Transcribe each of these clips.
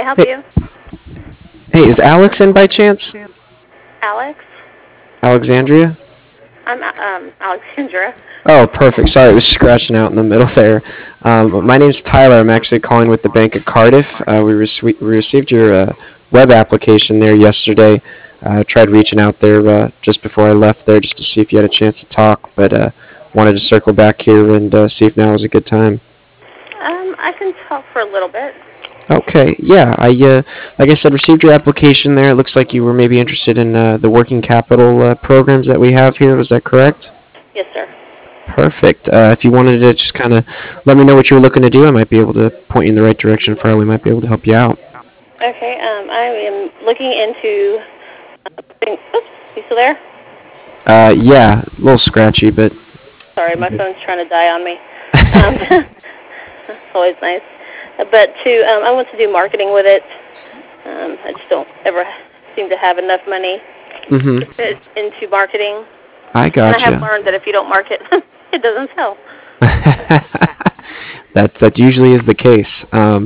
help Hey, you? hey, is Alex in by chance? Alex? Alexandria? I'm Alexandra. Oh, perfect. Sorry, it was scratching out in the middle there. My name's Tyler. I'm actually calling with the Bank of Cardiff. We received your web application there yesterday. Tried reaching out there just before I left there just to see if you had a chance to talk, but wanted to circle back here and see if now was a good time. I can talk for a little bit. Okay, yeah, like I said, received your application there. It looks like you were maybe interested in the working capital programs that we have here. Was that correct? Yes, sir. Perfect. If you wanted to just kind of let me know what you were looking to do, I might be able to point you in the right direction for how we might be able to help you out. Okay. I am looking into. Oops. You still there? Yeah, a little scratchy, but Sorry, I'm my good. phone's trying to die on me. That's always nice. But I want to do marketing with it. I just don't ever seem to have enough money Mhm. to fit into marketing, I and I have gotcha. learned that if you don't market, it doesn't sell. That usually is the case.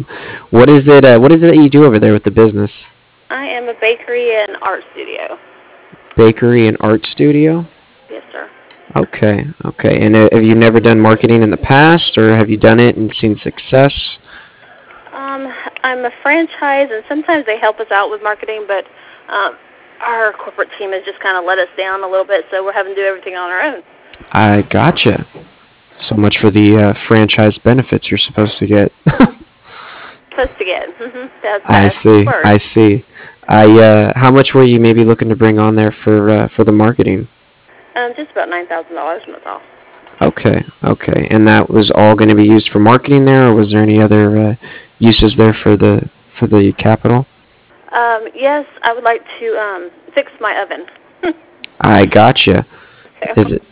What is it that you do over there with the business? I am a bakery and art studio. Bakery and art studio. Yes, sir. Okay, okay. And have you never done marketing in the past, or have you done it and seen success? Um, I'm a franchise, and sometimes they help us out with marketing, but um, our corporate team has just kind of let us down a little bit, so we're having to do everything on our own. I gotcha. So much for the franchise benefits you're supposed to get. Supposed to get. I That's the see. word. I see. How much were you maybe looking to bring on there for the marketing? Just about $9,000, and that's all. Okay. Okay. And that was all going to be used for marketing there, or was there any other uses there for the capital? Yes, I would like to fix my oven. I gotcha. So Is it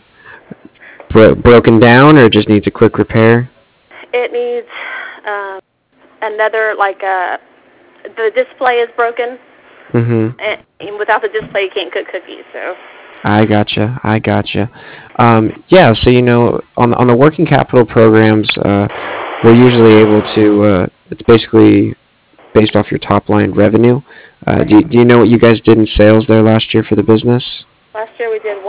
broken down, or just needs a quick repair? it needs um, another the display is broken, Mm-hmm. and without the display, you can't cook cookies. So I gotcha. I gotcha. Yeah. So on the working capital programs, we're usually able to. It's basically based off your top line revenue. okay. Do you know what you guys did in sales there last year for the business? Last year we did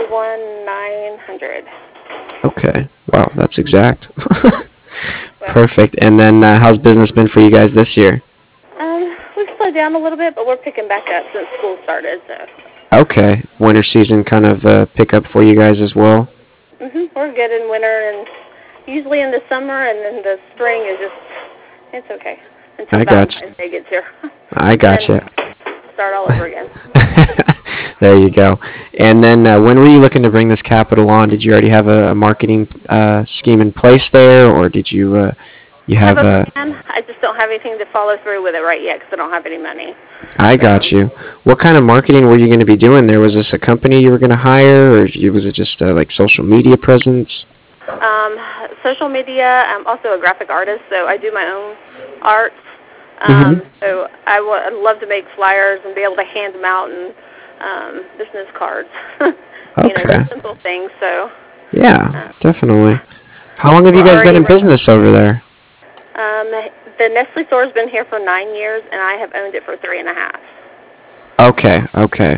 181,900. Okay. Wow, that's exact. Well, Perfect. And then how's business been for you guys this year? we've slowed down a little bit, but we're picking back up since school started. So Okay. Winter season kind of pick up for you guys as well. we're good in winter, and usually in the summer, and then the spring is just it's okay until I got Valentine's Day gets here, I and then gotcha. start all over again. There you go. And then when were you looking to bring this capital on? Did you already have a marketing scheme in place there, or did you I have have a a? plan. I just don't have anything to follow through with it right yet because I don't have any money. I got So, you. What kind of marketing were you going to be doing there? Was this a company you were going to hire, or was it just like social media presence? um, social media. I'm also a graphic artist, so I do my own art. Mm-hmm. So I'd love to make flyers and be able to hand them out and business cards. Okay. Just simple things. So Yeah, uh, definitely. How long have we're you guys been already in running. business over there? Um, the Nestle store has been here for 9 years, and I have owned it for 3.5. Okay, okay.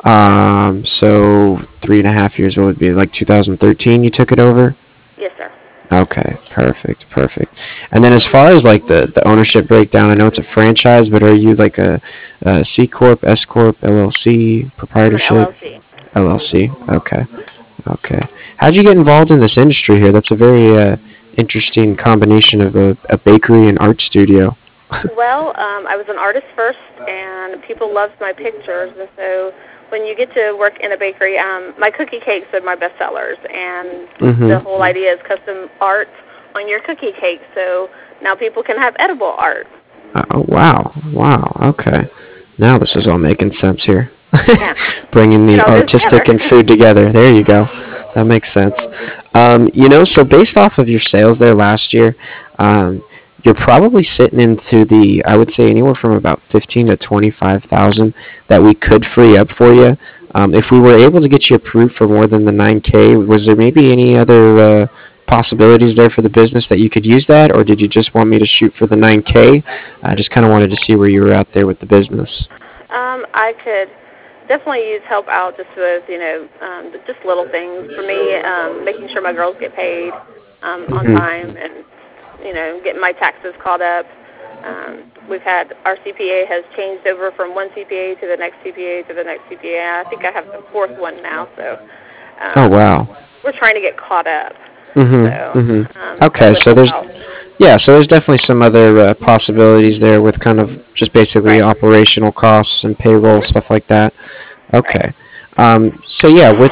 So 3.5 years. What would it be like 2013? You took it over. Yes, sir. Okay, perfect, perfect. And then as far as like the ownership breakdown, I know it's a franchise, but are you like a C corp, S corp, LLC, I'm an proprietorship? LLC. LLC. Okay, okay. How'd you get involved in this industry here? That's a very interesting combination of a bakery and art studio. Well, I was an artist first, and people loved my pictures, and so when you get to work in a bakery, my cookie cakes are my best sellers, and the Mm-hmm. whole idea is custom art on your cookie cake, so now people can have edible art. Oh wow, wow. Okay. Now this is all making sense here. Yeah, Bringing it the all goes artistic and together. food together. There you go. That makes sense. So based off of your sales there last year, um, you're probably sitting into I would say anywhere from about 15 to 25,000 that we could free up for you. If we were able to get you approved for more than the 9K, was there maybe any other possibilities there for the business that you could use that, or did you just want me to shoot for the 9K? I just kind of wanted to see where you were out there with the business. I could definitely use help out just with, just little things. For me, making sure my girls get paid on time and, getting my taxes caught up. We've had, our CPA has changed over from one CPA to the next CPA to the next CPA. I think I have the fourth one now, so. Oh, wow. We're trying to get caught up. Okay, so there's definitely some other possibilities there with kind of just basically operational costs and payroll, stuff like that. Okay. So yeah, with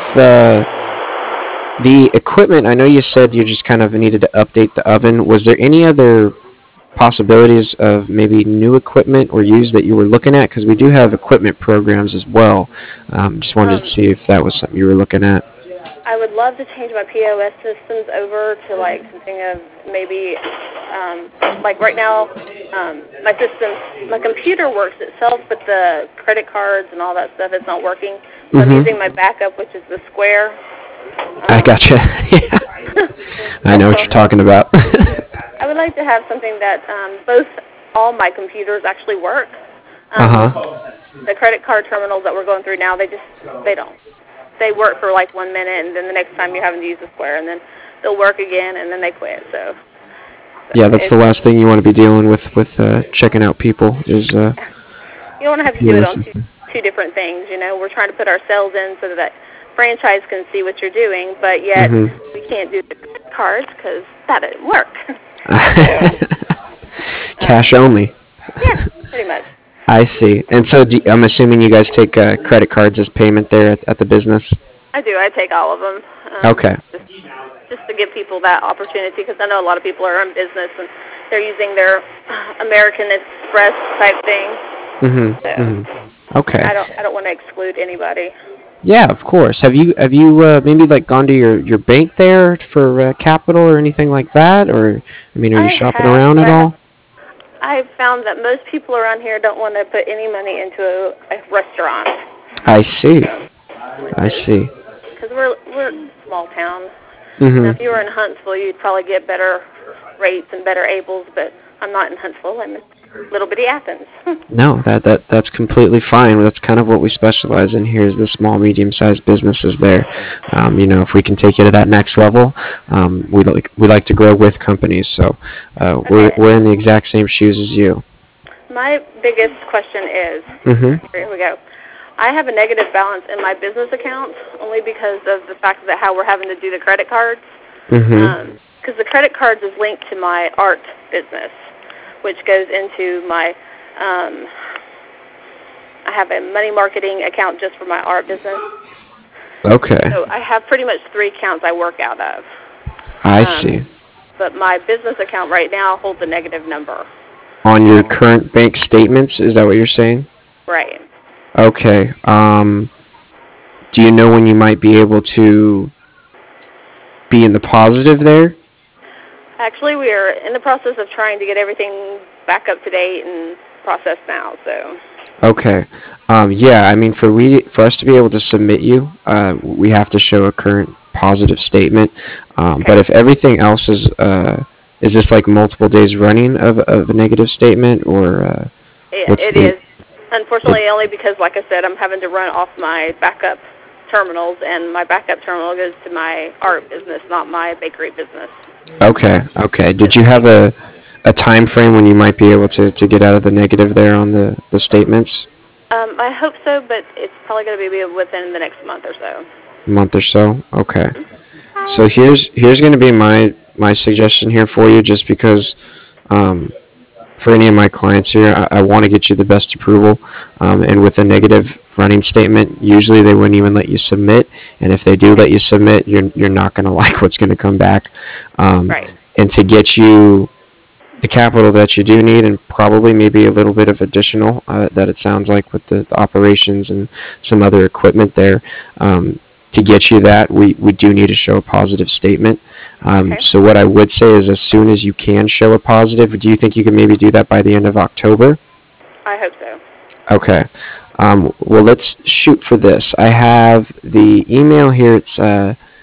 the equipment, I know you said you just kind of needed to update the oven. Was there any other possibilities of maybe new equipment or used that you were looking at? Because we do have equipment programs as well. Just wanted to see if that was something you were looking at. I would love to change my POS systems over to like something of maybe, like right now, my computer works itself, but the credit cards and all that stuff is not working. So I'm using my backup, which is the Square. I gotcha. Yeah. I know what you're talking about. I would like to have something that all my computers actually work. The credit card terminals that we're going through now, they don't. They work for like 1 minute, and then the next time you're having to use the Square, and then they'll work again, and then they quit. So yeah, that's the last thing you want to be dealing with checking out people. Is you don't want to have to do it on two different things. We're trying to put ourselves in so that franchise can see what you're doing, but yet we can't do the cards because that didn't work. Cash only. Yeah, pretty much. I see. And so I'm assuming you guys take credit cards as payment there at the business? I do. I take all of them. Okay. Just to give people that opportunity, because I know a lot of people are in business and they're using their American Express type thing. Okay. I don't want to exclude anybody. Yeah, of course. Have you maybe like gone to your bank there for capital or anything like that, or are you shopping around at all? I've found that most people around here don't want to put any money into a restaurant. I see. Because we're a small town. Now, if you were in Huntsville, you'd probably get better rates and better ables, but I'm not in Huntsville. I'm in little bitty Athens. No, that's completely fine. That's kind of what we specialize in here, is the small, medium-sized businesses there. If we can take you to that next level, we like to grow with companies. So we're in the exact same shoes as you. My biggest question is, here we go. I have a negative balance in my business account only because of the fact that how we're having to do the credit cards. Because the credit cards is linked to my art business, which goes into my, I have a money marketing account just for my art business. Okay. So I have pretty much 3 accounts I work out of. I see. But my business account right now holds a negative number. On your current bank statements, is that what you're saying? Right. Okay. Do you know when you might be able to be in the positive there? Actually, we are in the process of trying to get everything back up to date and processed now. So. Okay. Yeah. For us to be able to submit you, we have to show a current positive statement. Okay. But if everything else is this like multiple days running of a negative statement, or? It is. Unfortunately, only because, like I said, I'm having to run off my backup terminals, and my backup terminal goes to my art business, not my bakery business. Okay. Did you have a time frame when you might be able to get out of the negative there on the statements? I hope so, but it's probably going to be within the next month or so. Month or so? Okay. So here's going to be my suggestion here for you, just because for any of my clients here, I want to get you the best approval. And with a negative running statement, usually they wouldn't even let you submit. And if they do let you submit, you're not going to like what's going to come back. Right. And to get you the capital that you do need, and probably maybe a little bit of additional that it sounds like with the operations and some other equipment there, to get you that, we do need to show a positive statement. Okay. So what I would say is, as soon as you can show a positive, do you think you can maybe do that by the end of October? I hope so. Okay. Well, let's shoot for this. I have the email here. It's I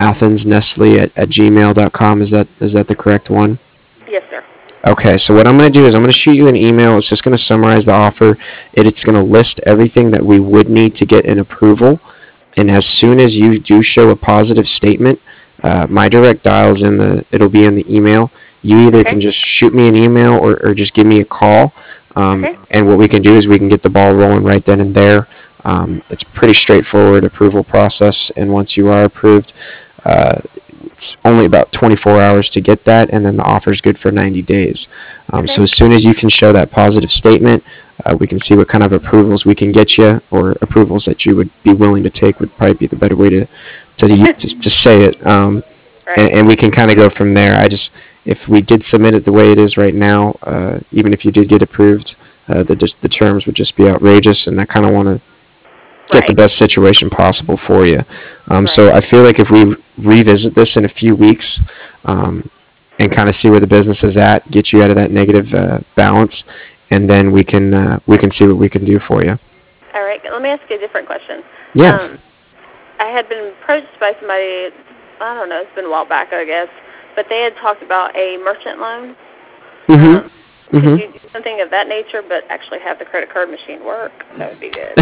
athensnestle@gmail.com. Is that the correct one? Yes, sir. Okay, so what I'm going to do is I'm going to shoot you an email. It's just going to summarize the offer. It's going to list everything that we would need to get an approval. And as soon as you do show a positive statement, my direct dial is it'll be in the email. You either can just shoot me an email or just give me a call. And what we can do is we can get the ball rolling right then and there. It's pretty straightforward approval process, and once you are approved, it's only about 24 hours to get that, and then the offer is good for 90 days. So as soon as you can show that positive statement, we can see what kind of approvals we can get you, or approvals that you would be willing to take would probably be the better way to say it. And we can kind of go from there. If we did submit it the way it is right now, even if you did get approved, the terms would just be outrageous, and I kind of want to get the best situation possible for you. So I feel like if we revisit this in a few weeks and kind of see where the business is at, get you out of that negative balance, and then we can see what we can do for you. All right. Let me ask you a different question. Yeah. I had been approached by somebody, I don't know, it's been a while back, I guess, but they had talked about a merchant loan. Could you do something of that nature, but actually have the credit card machine work? That would be good.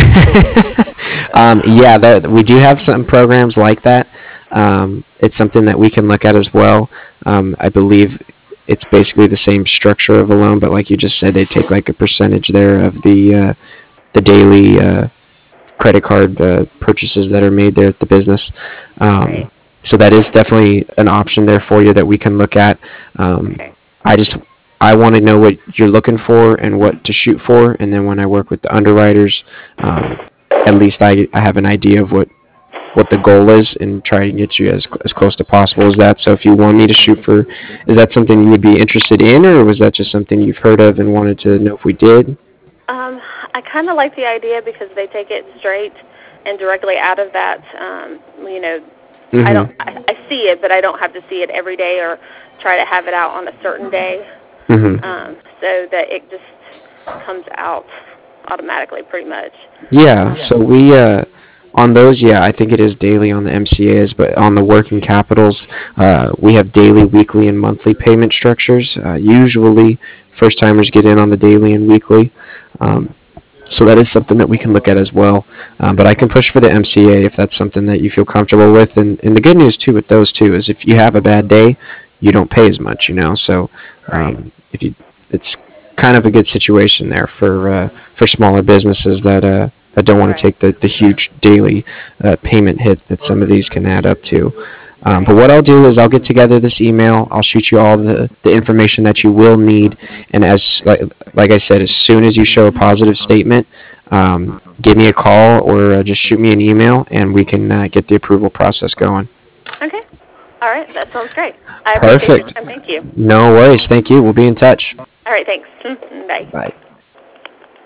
We do have some programs like that. It's something that we can look at as well. I believe it's basically the same structure of a loan, but like you just said, they take like a percentage there of the daily credit card purchases that are made there at the business. So that is definitely an option there for you that we can look at. I want to know what you're looking for and what to shoot for, and then when I work with the underwriters, at least I have an idea of what the goal is and try to get you as close to possible as that. So if you want me to shoot for, is that something you would be interested in, or was that just something you've heard of and wanted to know if we did? I kind of like the idea because they take it straight and directly out of that. I see it, but I don't have to see it every day or try to have it out on a certain day. So that it just comes out automatically, pretty much. Yeah. So we on those, I think it is daily on the MCAs, but on the working capitals, we have daily, weekly, and monthly payment structures. Usually, first timers get in on the daily and weekly. So that is something that we can look at as well. But I can push for the MCA if that's something that you feel comfortable with. And the good news too with those two is if you have a bad day, you don't pay as much, So it's kind of a good situation there for smaller businesses that don't want to take the huge daily payment hit that some of these can add up to. But what I'll do is I'll get together this email. I'll shoot you all the information that you will need, and like I said, as soon as you show a positive statement, give me a call or just shoot me an email, and we can get the approval process going. Okay. All right. That sounds great. I Perfect. Appreciate your time. Thank you. No worries. Thank you. We'll be in touch. All right. Thanks. Bye. Bye.